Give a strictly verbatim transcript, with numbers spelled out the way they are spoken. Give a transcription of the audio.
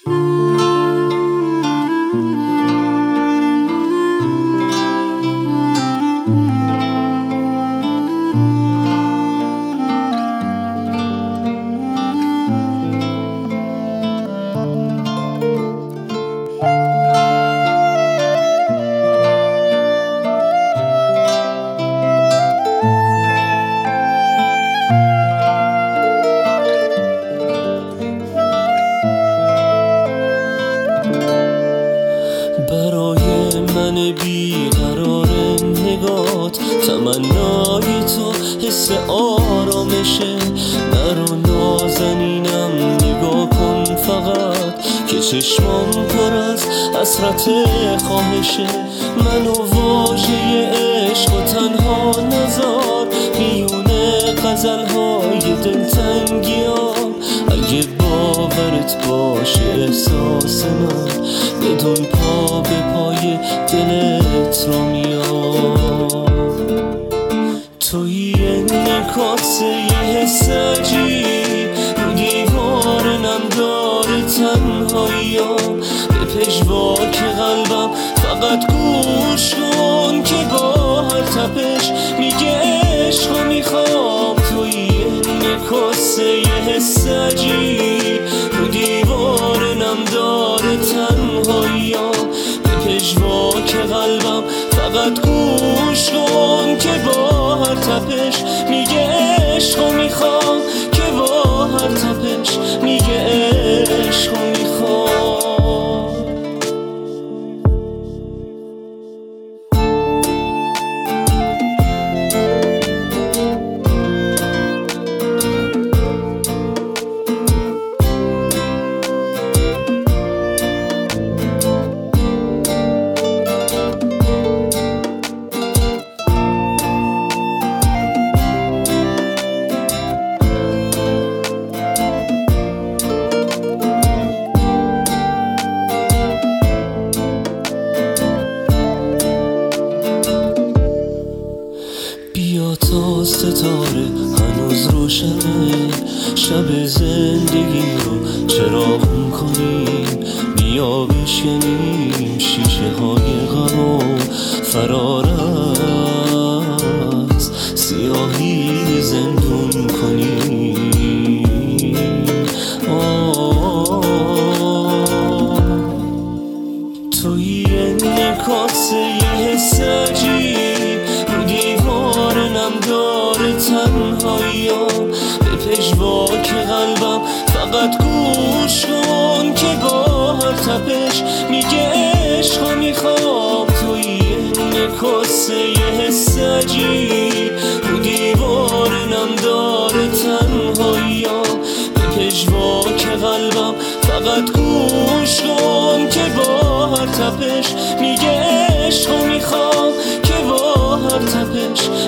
برای من بیقرار نگات تمنای تو حس آرامشه. نرو نازنینم نگاه کن فقط که چشمام پر از حسرت خواهشه. منو واژه عشق و تنها نذار میونه غزلهای دلتنگیام. اگه باورت باشه احساس من بدون پا به پای دلت رو میام. توی انعکاس یه حس عجیب رو دیوار نمدار تنهاییام. به پژواک قلبم فقط گوش کن که با هر تپش میگه عشق رو میخوام. توی انعکاس یه حس عجیب رو دیوار نمدار تنهاییام. به پژواک قلبم فقط گوش کن که با هر تپش میگه عشق رو میخوام. که با هر تپش میگه عشق رو میخوام. بیا تا ستاره هنوز روشنه، شب زندگی رو چراغون کنیم. بیا بشکنیم شیشه های غم و فرار از سیاهی زندون کنیم. آه توی انعکاس یه حس عجیب رو دیوار نمدار تنهاییام. به پژواک قلبم فقط گوش کن که با هر تپش میگه عشق رو میخوام. توی انعکاس یه حس عجیب رو دیوار نمدار تنهاییام. به پژواک قلبم فقط گوش کن که با هر تپش میگه عشق رو میخوام. که با هر تپش